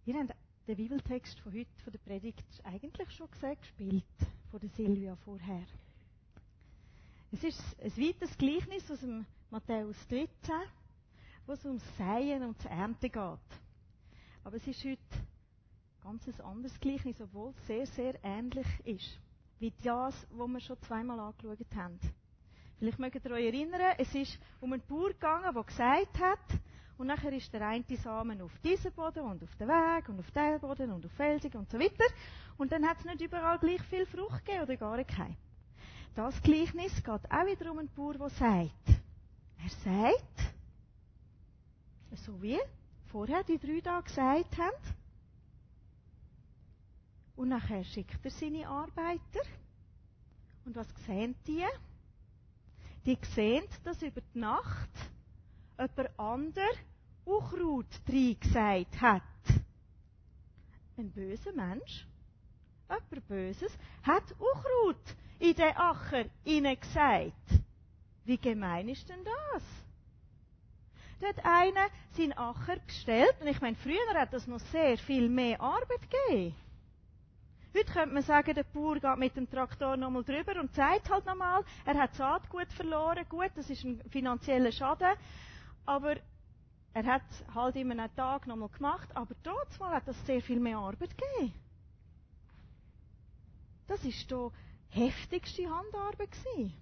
Ihr habt den Bibeltext von heute, von der Predigt, eigentlich schon gesehen, gespielt, von der Silvia vorher. Es ist ein weiteres Gleichnis aus dem Matthäus 13, wo es ums Säen und das Ernten geht. Aber es ist heute ganz ein anderes Gleichnis, obwohl es sehr, sehr ähnlich ist, wie das, was wir schon zweimal angeschaut haben. Vielleicht mögt ihr euch erinnern, es ist um einen Bauer gegangen, der gesagt hat, und nachher ist der eine Samen auf diesen Boden und auf den Weg und auf den Boden und auf Felsig und so weiter. Und dann hat es nicht überall gleich viel Frucht gegeben oder gar keine. Das Gleichnis geht auch wieder um einen Bauer, der sagt. Er sagt, so wie vorher die 3 da gesagt haben. Und nachher schickt er seine Arbeiter. Und was sehen die? Die sehen, dass über die Nacht jemand anderes Unkraut reingesät hat. Ein böser Mensch, jemand Böses, hat Unkraut in den Acker hineingesät. Wie gemein ist denn das? Da hat einer seinen Acker bestellt, und ich meine, früher hat das noch sehr viel mehr Arbeit gegeben. Heute könnte man sagen, der Bauer geht mit dem Traktor nochmal drüber und sagt halt nochmal, er hat Saatgut verloren. Gut, das ist ein finanzieller Schaden. Aber er hat halt in einem Tag nochmal gemacht. Aber trotzdem hat das sehr viel mehr Arbeit gegeben. Das war die heftigste Handarbeit gewesen.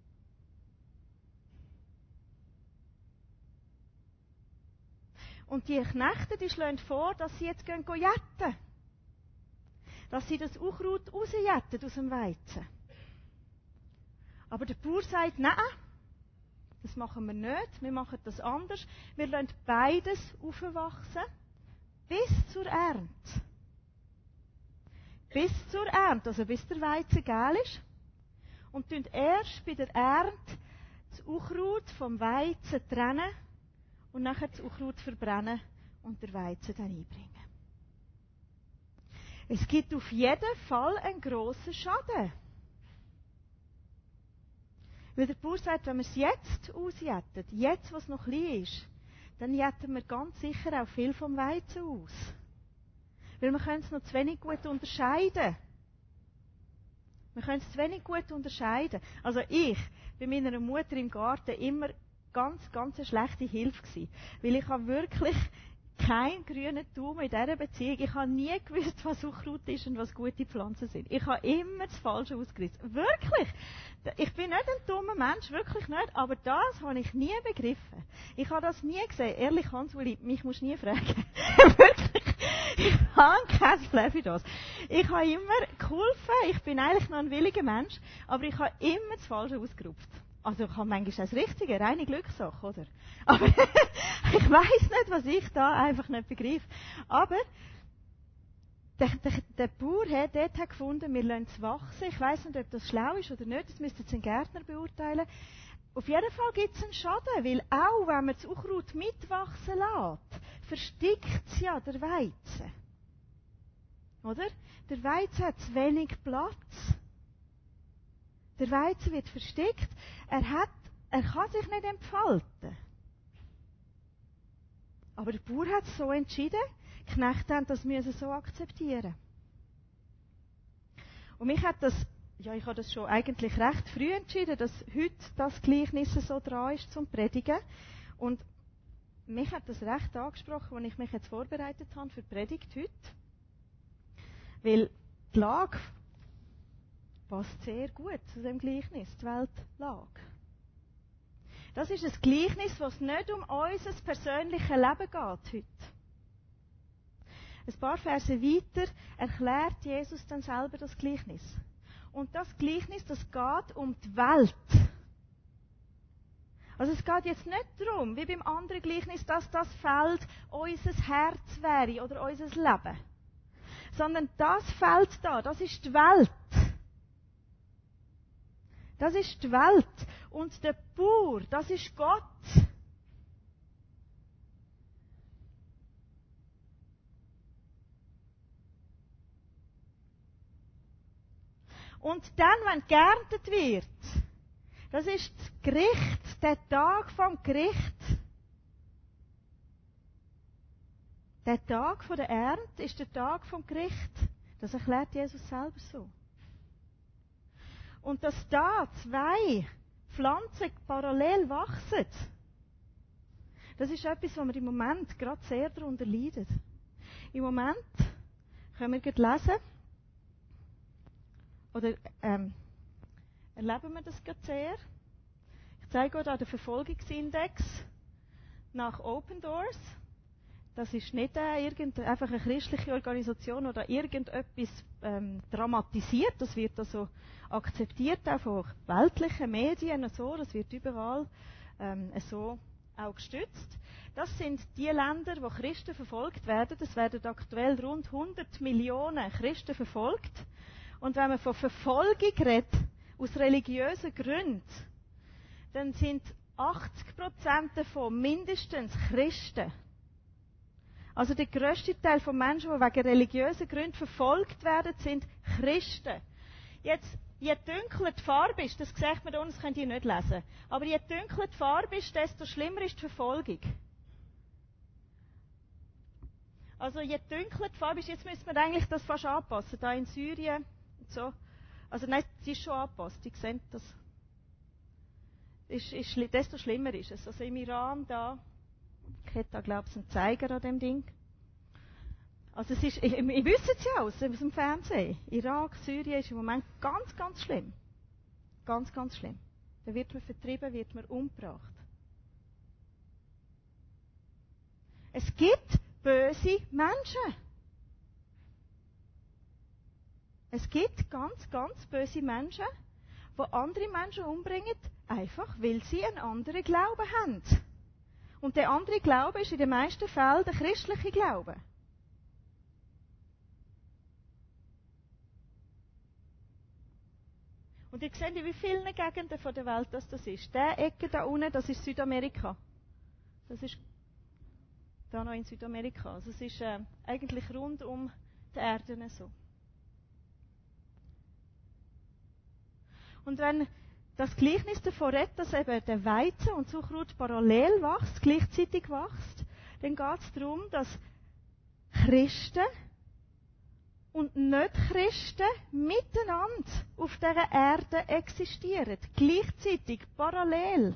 Und die Knechte, die schlagen vor, dass sie jetzt gehen jetten. Dass sie das Unkraut rausjetten aus dem Weizen. Aber der Bauer sagt, nein, das machen wir nicht, wir machen das anders. Wir lassen beides aufwachsen bis zur Ernte. Bis zur Ernte, also bis der Weizen gel ist. Und tun erst bei der Ernte das Unkraut vom Weizen trennen und nachher das Unkraut verbrennen und der Weizen dann einbringen. Es gibt auf jeden Fall einen grossen Schaden. Weil der Bauer sagt, wenn wir es jetzt ausjetten, jetzt, was noch klein ist, dann jetten wir ganz sicher auch viel vom Weizen aus. Weil wir können es noch zu wenig gut unterscheiden. Wir können es zu wenig gut unterscheiden. Also ich, bei meiner Mutter im Garten, immer ganz eine schlechte Hilfe gewesen. Weil ich habe wirklich keinen grünen Daumen in dieser Beziehung. Ich habe nie gewusst, was Unkraut ist und was gute Pflanzen sind. Ich habe immer das Falsche ausgerissen. Wirklich! Ich bin nicht ein dummer Mensch, wirklich nicht, aber das habe ich nie begriffen. Ich habe das nie gesehen. Ehrlich, Hans-Uli, mich musst du nie fragen. Wirklich! Ich habe kein Flair für das. Ich habe immer geholfen, ich bin eigentlich noch ein williger Mensch, aber ich habe immer das Falsche ausgerupft. Also ich habe manchmal das Richtige, reine Glückssache, oder? Aber ich weiss nicht, was ich da einfach nicht begreife. Aber der Bauer hat dort gefunden, wir lassen es wachsen. Ich weiss nicht, ob das schlau ist oder nicht, das müsste jetzt ein Gärtner beurteilen. Auf jeden Fall gibt es einen Schaden, weil auch wenn man das Unkraut mitwachsen lässt, verstickt es ja der Weizen. Oder? Der Weizen hat zu wenig Platz. Der Weizen wird verstickt. Er kann sich nicht entfalten. Aber der Bauer hat es so entschieden. Die Knechte haben das müssen so akzeptieren. Und mich hat das, ja, ich habe das schon eigentlich recht früh entschieden, dass heute das Gleichnis so dran ist zum Predigen. Und mich hat das recht angesprochen, als ich mich jetzt vorbereitet habe für die Predigt heute. Weil die Lage passt sehr gut zu dem Gleichnis, die Weltlage. Das ist ein Gleichnis, was nicht um unser persönliches Leben geht heute. Ein paar Verse weiter erklärt Jesus dann selber das Gleichnis. Und das Gleichnis, das geht um die Welt. Also es geht jetzt nicht darum, wie beim anderen Gleichnis, dass das Feld unser Herz wäre oder unser Leben. Sondern das Feld da, das ist die Welt. Das ist die Welt. Und der Bauer, das ist Gott. Und dann, wenn geerntet wird, das ist das Gericht, der Tag vom Gericht. Der Tag der Ernte ist der Tag vom Gericht. Das erklärt Jesus selber so. Und dass da 2 Pflanzen parallel wachsen, das ist etwas, was wir im Moment gerade sehr darunter leiden. Im Moment können wir gerade lesen, oder erleben wir das gerade sehr. Ich zeige euch hier den Verfolgungsindex nach Open Doors. Das ist nicht einfach eine christliche Organisation oder irgendetwas dramatisiert. Das wird also akzeptiert auch von weltlichen Medien und so. Das wird überall so auch gestützt. Das sind die Länder, wo Christen verfolgt werden. Es werden aktuell rund 100 Millionen Christen verfolgt. Und wenn man von Verfolgung redet, aus religiösen Gründen, dann sind 80% davon mindestens Christen. Also der grösste Teil von Menschen, die wegen religiösen Gründen verfolgt werden, sind Christen. Jetzt, je dunkler die Farbe ist, das sieht man da unten, das könnt ihr nicht lesen, aber je dunkler die Farbe ist, desto schlimmer ist die Verfolgung. Also je dunkler die Farbe ist, jetzt müsste man eigentlich das fast anpassen, da in Syrien und so. Also nein, es ist schon angepasst, ihr seht das. Desto schlimmer ist es. Also im Iran da, ich hätte da, glaube ich, einen Zeiger an dem Ding. Also es ist, ich wüsste es ja aus dem Fernsehen. Irak, Syrien ist im Moment ganz, ganz schlimm. Ganz, ganz schlimm. Da wird man vertrieben, wird man umgebracht. Es gibt böse Menschen. Es gibt ganz, ganz böse Menschen, die andere Menschen umbringen, einfach weil sie einen anderen Glauben haben. Und der andere Glaube ist in den meisten Fällen der christliche Glaube. Und ihr seht, in wie vielen Gegenden der Welt das ist. Der Ecke da unten, das ist Südamerika. Das ist da noch in Südamerika. Also es ist eigentlich rund um die Erde so. Und wenn das Gleichnis davon redet, dass eben der Weizen und Zuckerrut parallel wächst, gleichzeitig wächst, dann geht es darum, dass Christen und Nicht-Christen miteinander auf dieser Erde existieren. Gleichzeitig, parallel.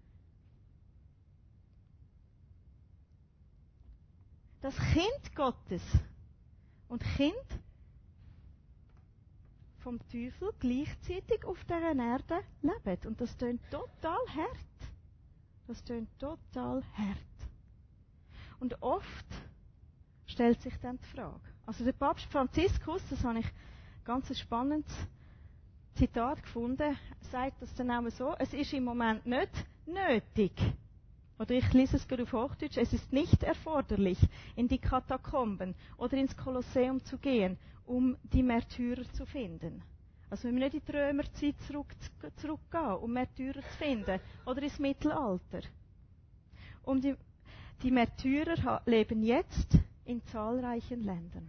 Das Kind Gottes und Kind vom Teufel gleichzeitig auf dieser Erde leben. Und das tönt total hart. Das tönt total hart. Und oft stellt sich dann die Frage. Also der Papst Franziskus, das habe ich ganz ein spannendes Zitat gefunden, sagt das dann auch so, es ist im Moment nicht nötig, oder ich lese es gerade auf Hochdeutsch, es ist nicht erforderlich, in die Katakomben oder ins Kolosseum zu gehen, um die Märtyrer zu finden. Also wir müssen nicht in die Römerzeit zurückgehen, um Märtyrer zu finden, oder ins Mittelalter. Die Märtyrer leben jetzt in zahlreichen Ländern.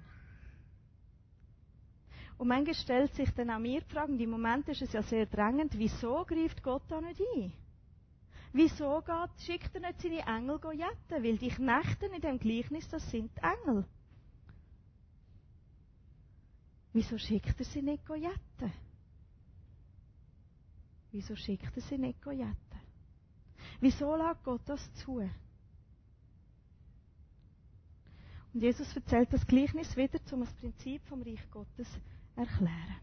Und manchmal stellt sich dann auch mir die Frage, und im Moment ist es ja sehr drängend, wieso greift Gott da nicht ein? Wieso schickt er nicht seine Engel jetten? Weil die Knechte in dem Gleichnis, das sind die Engel. Wieso schickt er sie nicht jetten? Wieso schickt er sie nicht jetten? Wieso lässt Gott das zu? Und Jesus erzählt das Gleichnis wieder, um das Prinzip vom Reich Gottes zu erklären.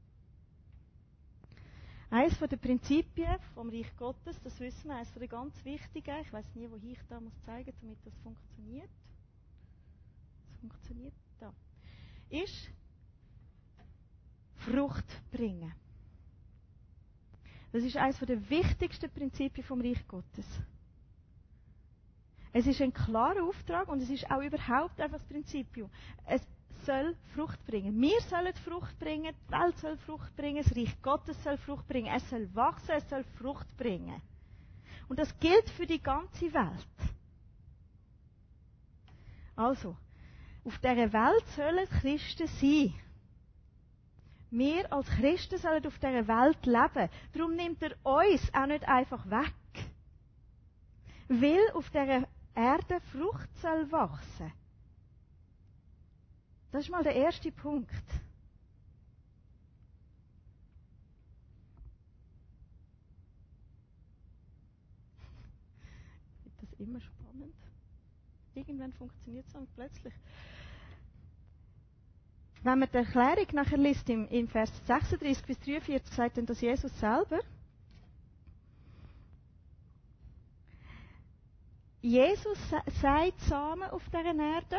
Eines der Prinzipien vom Reich Gottes, das wissen wir, eines der ganz wichtigen, ich weiß nie, wo ich da muss zeigen, damit das funktioniert. Das funktioniert da. Ist Frucht bringen. Das ist eines der wichtigsten Prinzipien vom Reich Gottes. Es ist ein klarer Auftrag und es ist auch überhaupt einfach das Prinzipium. Es soll Frucht bringen. Wir sollen Frucht bringen, die Welt soll Frucht bringen, das Reich Gottes soll Frucht bringen. Es soll wachsen, es soll Frucht bringen. Und das gilt für die ganze Welt. Also, auf dieser Welt sollen Christen sein. Wir als Christen sollen auf dieser Welt leben. Darum nimmt er uns auch nicht einfach weg. Weil auf dieser Erde Frucht soll wachsen. Das ist mal der erste Punkt. Ich finde das immer spannend. Irgendwann funktioniert es dann plötzlich. Wenn man die Erklärung nachher liest, im Vers 36 bis 43, sagt dann das Jesus selber. Jesus sagt Samen auf dieser Erde.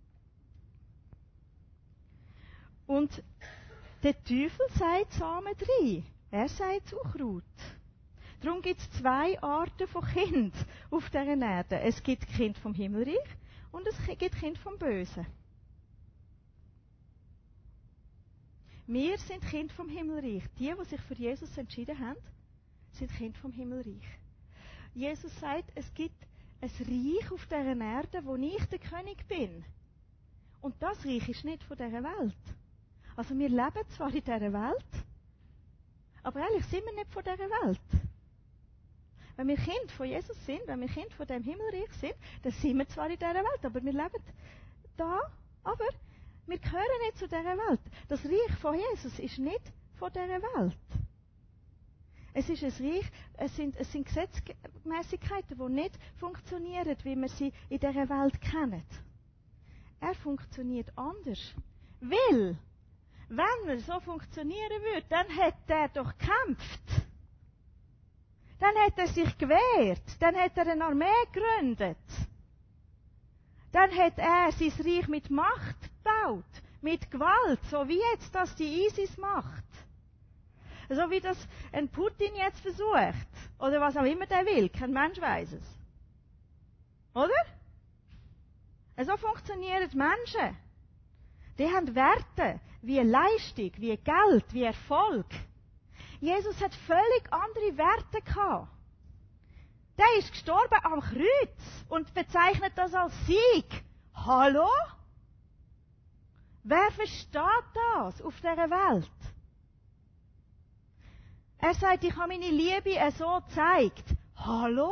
Und der Teufel sagt Samen rein. Er sagt Unkraut. Darum gibt es zwei Arten von Kind auf dieser Erde. Es gibt Kind vom Himmelreich und es gibt Kind vom Bösen. Wir sind Kind vom Himmelreich. Die sich für Jesus entschieden haben, sind Kind vom Himmelreich. Jesus sagt, es gibt ein Reich auf dieser Erde, wo ich der König bin. Und das Reich ist nicht von dieser Welt. Also wir leben zwar in dieser Welt, aber eigentlich sind wir nicht von dieser Welt. Wenn wir Kind von Jesus sind, wenn wir Kind von dem Himmelreich sind, dann sind wir zwar in dieser Welt, aber wir leben da, aber wir gehören nicht zu dieser Welt. Das Reich von Jesus ist nicht von dieser Welt. Es ist ein Reich, es sind Gesetzmäßigkeiten, die nicht funktionieren, wie wir sie in dieser Welt kennen. Er funktioniert anders. Weil, wenn er so funktionieren würde, dann hätte er doch gekämpft. Dann hätte er sich gewehrt. Dann hätte er eine Armee gegründet. Dann hätte er sein Reich mit Macht gebaut. Mit Gewalt. So wie jetzt das die ISIS macht. So wie das ein Putin jetzt versucht. Oder was auch immer der will. Kein Mensch weiß es. Oder? So funktionieren Menschen. Die haben Werte. Wie Leistung, wie Geld, wie Erfolg. Jesus hat völlig andere Werte gehabt. Der ist gestorben am Kreuz und bezeichnet das als Sieg. Hallo? Wer versteht das auf dieser Welt? Er sagt, ich habe meine Liebe so gezeigt. Hallo?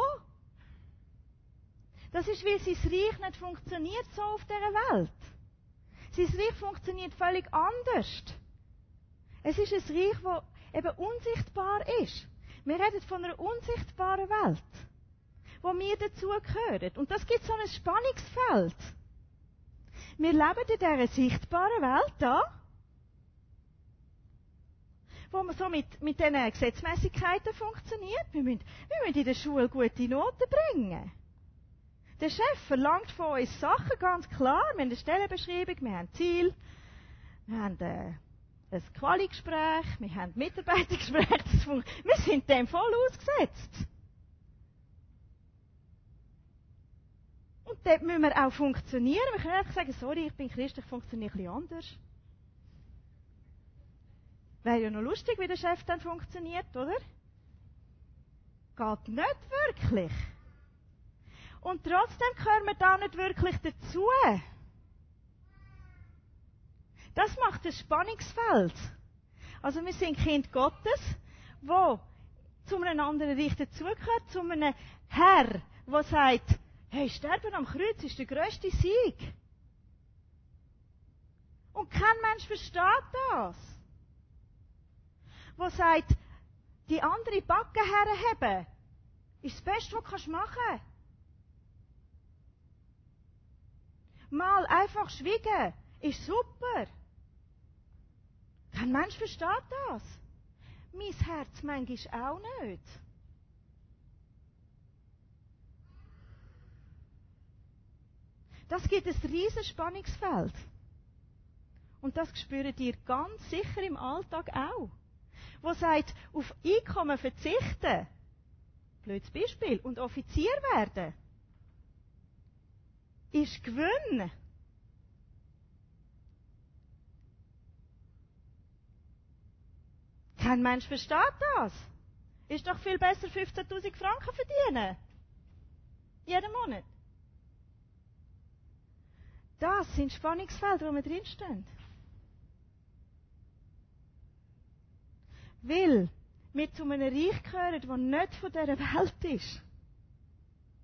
Das ist, weil sein Reich nicht funktioniert so auf dieser Welt. Sein Reich funktioniert völlig anders. Es ist ein Reich, das eben unsichtbar ist. Wir reden von einer unsichtbaren Welt, wo wir dazugehören. Und das gibt so ein Spannungsfeld. Wir leben in dieser sichtbaren Welt da, wo man so mit diesen Gesetzmäßigkeiten funktioniert. Wir müssen in der Schule gute Noten bringen. Der Chef verlangt von uns Sachen, ganz klar. Wir haben eine Stellenbeschreibung, wir haben Ziel, wir haben ein Quali-Gespräch, wir haben Mitarbeitergespräch. Wir sind dem voll ausgesetzt. Und dort müssen wir auch funktionieren. Wir können einfach sagen, sorry, ich bin Christ, ich funktioniere ein bisschen anders. Wäre ja noch lustig, wie der Chef dann funktioniert, oder? Geht nicht wirklich. Und trotzdem gehören wir da nicht wirklich dazu. Das macht ein Spannungsfeld. Also wir sind Kind Gottes, wo zu einem anderen Reich dazugehört, zu einem Herr, der sagt, hey, Sterben am Kreuz ist der grösste Sieg. Und kein Mensch versteht das. Der sagt, die andere Backe herheben, ist das Beste, was du machen kannst. Mal einfach schweigen, ist super. Kein Mensch versteht das. Mein Herz manchmal auch nicht. Das gibt ein riesiges Spannungsfeld. Und das spürt ihr ganz sicher im Alltag auch. Wo sagt, auf Einkommen verzichten, blödes Beispiel, und Offizier werden, ist Gewinn. Kein Mensch versteht das. Ist doch viel besser 15.000 Franken verdienen. Jeden Monat. Das sind Spannungsfelder, wo wir drinstehen. Weil wir zu einem Reich gehören, das nicht von dieser Welt ist.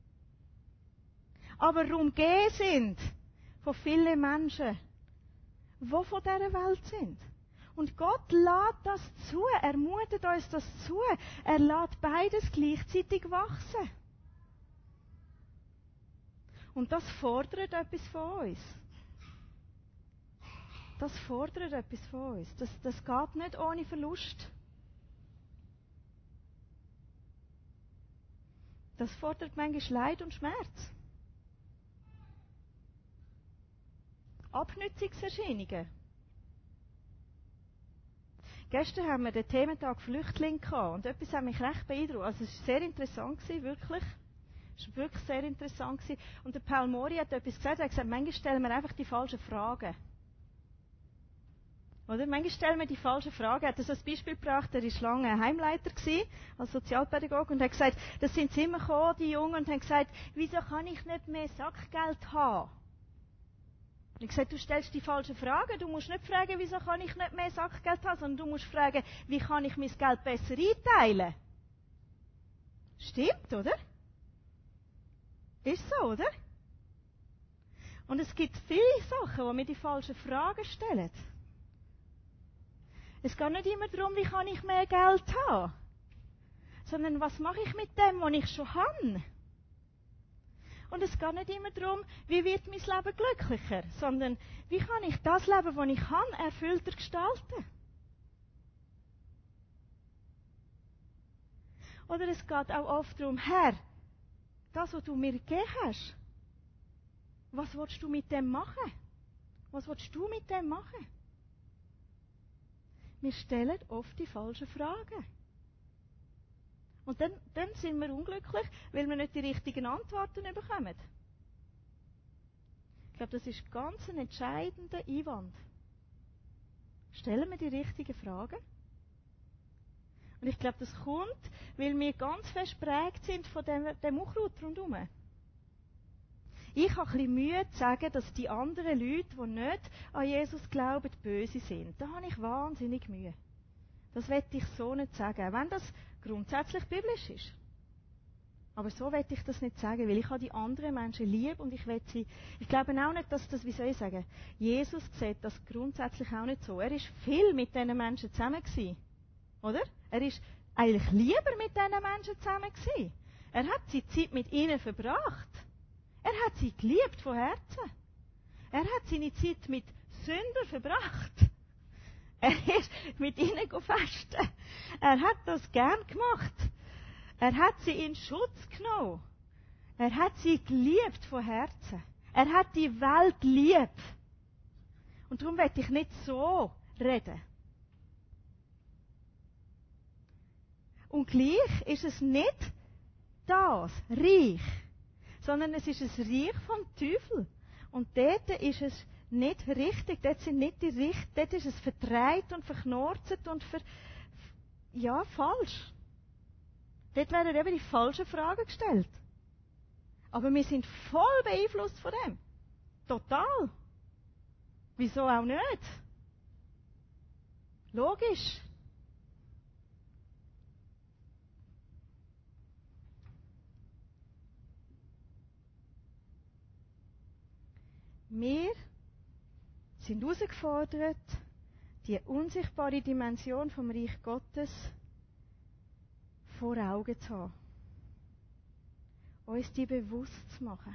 Aber umgeben sind von vielen Menschen, die von dieser Welt sind. Und Gott lässt das zu, er mutet uns das zu. Er lässt beides gleichzeitig wachsen. Und das fordert etwas von uns. Das fordert etwas von uns. Das geht nicht ohne Verlust. Das fordert manchmal Leid und Schmerz. Abnützungserscheinungen. Gestern haben wir den Thementag Flüchtling gehabt und etwas hat mich recht beeindruckt. Also es war sehr interessant, wirklich. Es war wirklich sehr interessant. Und der Paul Mori hat etwas gesagt. Er hat gesagt, manchmal stellen wir einfach die falschen Fragen. Oder? Manchmal stellen wir die falschen Fragen. Er hat das als Beispiel gebracht. Er war lange Heimleiter als Sozialpädagoge und hat gesagt, das sind sie immer gekommen, die Jungen, und haben gesagt, wieso kann ich nicht mehr Sackgeld haben? Und ich habe gesagt, du stellst die falschen Fragen. Du musst nicht fragen, wieso kann ich nicht mehr Sackgeld haben, sondern du musst fragen, wie kann ich mein Geld besser einteilen? Stimmt, oder? Ist so, oder? Und es gibt viele Sachen, wo wir die falschen Fragen stellen. Es geht nicht immer darum, wie kann ich mehr Geld haben, sondern was mache ich mit dem, was ich schon habe. Und es geht nicht immer darum, wie wird mein Leben glücklicher, sondern wie kann ich das Leben, das ich habe, erfüllter gestalten. Oder es geht auch oft darum, Herr, das, was du mir gegeben hast, was willst du mit dem machen? Was willst du mit dem machen? Wir stellen oft die falschen Fragen. Und dann sind wir unglücklich, weil wir nicht die richtigen Antworten bekommen. Ich glaube, das ist ganz ein entscheidender Einwand. Stellen wir die richtigen Fragen? Und ich glaube, das kommt, weil wir ganz fest geprägt sind von dem Unkraut rundherum. Ich habe ein bisschen Mühe zu sagen, dass die anderen Leute, die nicht an Jesus glauben, böse sind. Da habe ich wahnsinnig Mühe. Das will ich so nicht sagen, wenn das grundsätzlich biblisch ist. Aber so will ich das nicht sagen, weil ich habe die anderen Menschen lieb und ich glaube auch nicht, dass das, wie soll ich sagen, Jesus sieht das grundsätzlich auch nicht so. Er ist viel mit diesen Menschen zusammen gewesen, oder? Er ist eigentlich lieber mit diesen Menschen zusammen gewesen. Er hat seine Zeit mit ihnen verbracht. Er hat sie geliebt von Herzen. Er hat seine Zeit mit Sündern verbracht. Er ist mit ihnen fasten. Er hat das gern gemacht. Er hat sie in Schutz genommen. Er hat sie geliebt von Herzen. Er hat die Welt lieb. Und darum will ich nicht so reden. Und gleich ist es nicht das Reich, sondern es ist ein Reich vom Teufel. Und dort ist es nicht richtig, dort ist es verdreht und verknorzet und falsch. Dort werden eben die falschen Fragen gestellt. Aber wir sind voll beeinflusst von dem. Total. Wieso auch nicht? Logisch. Wir sind herausgefordert, die unsichtbare Dimension vom Reich Gottes vor Augen zu haben. Uns die bewusst zu machen.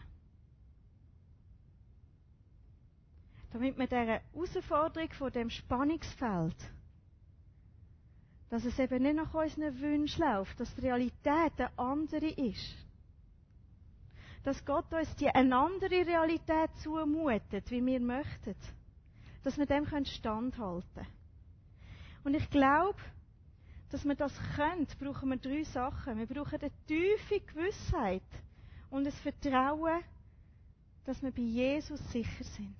Damit wir dieser Herausforderung von dem Spannungsfeld, dass es eben nicht nach unseren Wünschen läuft, dass die Realität eine andere ist. Dass Gott uns eine andere Realität zumutet, wie wir möchten. Dass wir dem standhalten können. Und ich glaube, dass wir das können, brauchen wir 3 Sachen. Wir brauchen eine tiefe Gewissheit und ein Vertrauen, dass wir bei Jesus sicher sind.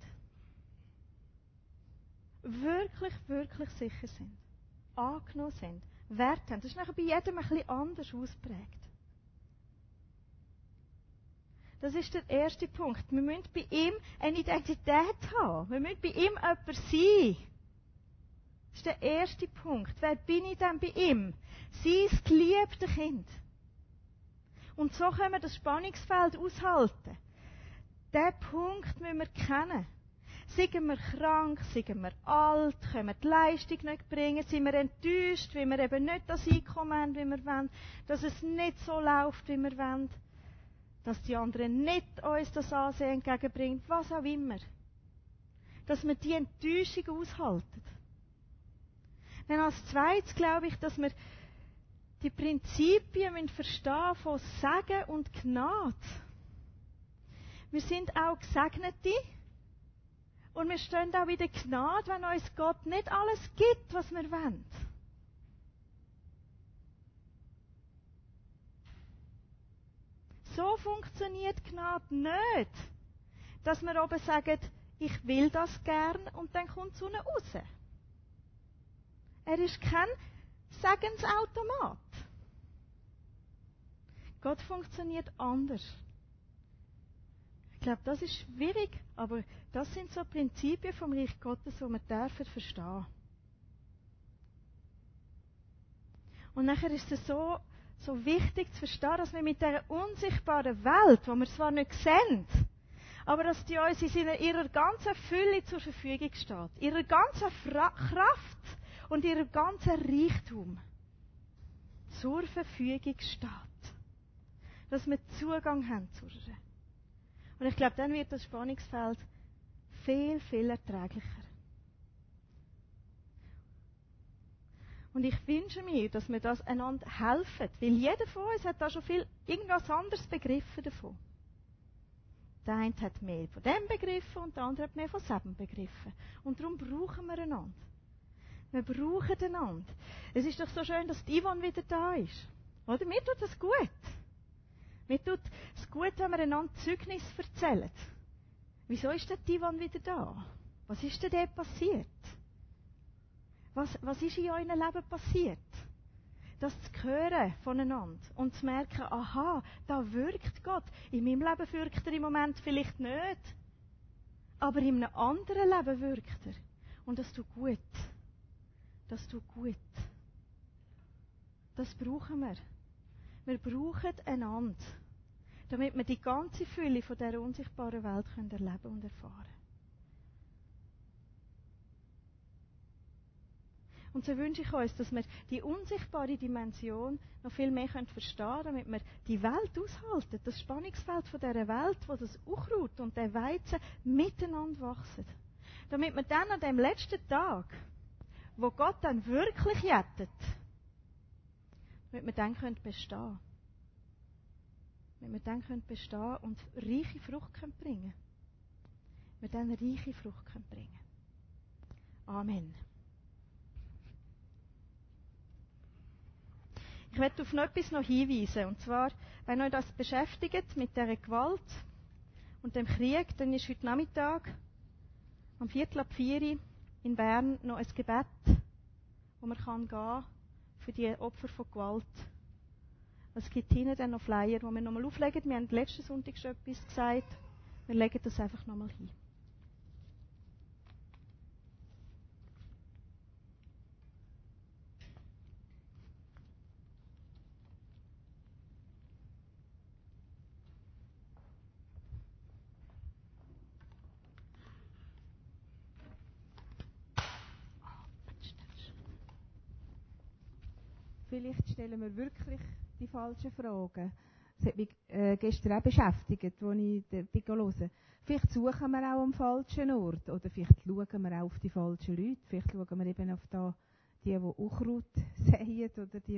Wirklich, wirklich sicher sind. Angenommen sind. Wert haben. Das ist nachher bei jedem ein bisschen anders ausprägt. Das ist der erste Punkt. Wir müssen bei ihm eine Identität haben. Wir müssen bei ihm jemand sein. Das ist der erste Punkt. Wer bin ich denn bei ihm? Sein geliebtes Kind. Und so können wir das Spannungsfeld aushalten. Diesen Punkt müssen wir kennen. Seien wir krank, seien wir alt, können wir die Leistung nicht bringen, sind wir enttäuscht, weil wir eben nicht das Einkommen haben, wie wir wollen, dass es nicht so läuft, wie wir wollen, dass die anderen nicht uns das Ansehen entgegenbringen, was auch immer. Dass wir die Enttäuschung aushalten. Dann als zweites glaube ich, dass wir die Prinzipien verstehen von Segen und Gnade. Wir sind auch Gesegnete und wir stehen auch in der Gnade, wenn uns Gott nicht alles gibt, was wir wollen. So funktioniert Gnade nicht, dass wir oben sagen, ich will das gern und dann kommt es unten raus. Er ist kein Segensautomat. Gott funktioniert anders. Ich glaube, das ist schwierig, aber das sind so Prinzipien vom Reich Gottes, die wir dürfen verstehen. Und nachher ist es so wichtig zu verstehen, dass wir mit dieser unsichtbaren Welt, die wir zwar nicht sehen, aber dass die uns in ihrer ganzen Fülle zur Verfügung steht, ihrer ganzen Kraft und ihrer ganzen Reichtum zur Verfügung steht. Dass wir Zugang haben zu ihr. Und ich glaube, dann wird das Spannungsfeld viel, viel erträglicher. Und ich wünsche mir, dass wir das einander helfen, weil jeder von uns hat da schon irgendwas anderes begriffen davon. Der eine hat mehr von dem begriffen und der andere hat mehr von dem begriffen. Und darum brauchen wir einander. Wir brauchen einander. Es ist doch so schön, dass die Yvonne wieder da ist. Oder? Mir tut das gut. Mir tut es gut, wenn wir einander Zeugnis erzählen. Wieso ist denn die Yvonne wieder da? Was ist denn dort passiert? Was ist in eurem Leben passiert? Das zu hören voneinander und zu merken, aha, da wirkt Gott. In meinem Leben wirkt er im Moment vielleicht nicht. Aber in einem anderen Leben wirkt er. Und das tut gut. Das tut gut. Das brauchen wir. Wir brauchen einander, damit wir die ganze Fülle von dieser unsichtbaren Welt erleben und erfahren. Und so wünsche ich uns, dass wir die unsichtbare Dimension noch viel mehr verstehen können, damit wir die Welt aushalten, das Spannungsfeld von dieser Welt, wo das Unkraut und der Weizen miteinander wachsen. Damit wir dann an dem letzten Tag, wo Gott dann wirklich jettet, damit wir dann bestehen können. Damit wir dann bestehen und reiche Frucht bringen können. Wir dann reiche Frucht bringen können. Amen. Ich möchte auf noch etwas hinweisen. Und zwar, wenn euch das beschäftigt mit dieser Gewalt und dem Krieg, dann ist heute Nachmittag am 3:45 in Bern noch ein Gebet, wo man gehen kann für die Opfer von Gewalt. Es gibt hinten dann noch Flyer, die wir nochmal auflegen. Wir haben letzten Sonntag schon etwas gesagt. Wir legen das einfach nochmal hin. Vielleicht stellen wir wirklich die falschen Fragen. Das hat mich gestern auch beschäftigt, als ich höre. Vielleicht suchen wir auch am falschen Ort. Oder vielleicht schauen wir auch auf die falschen Leute. Vielleicht schauen wir eben auf die Unkraut säen oder die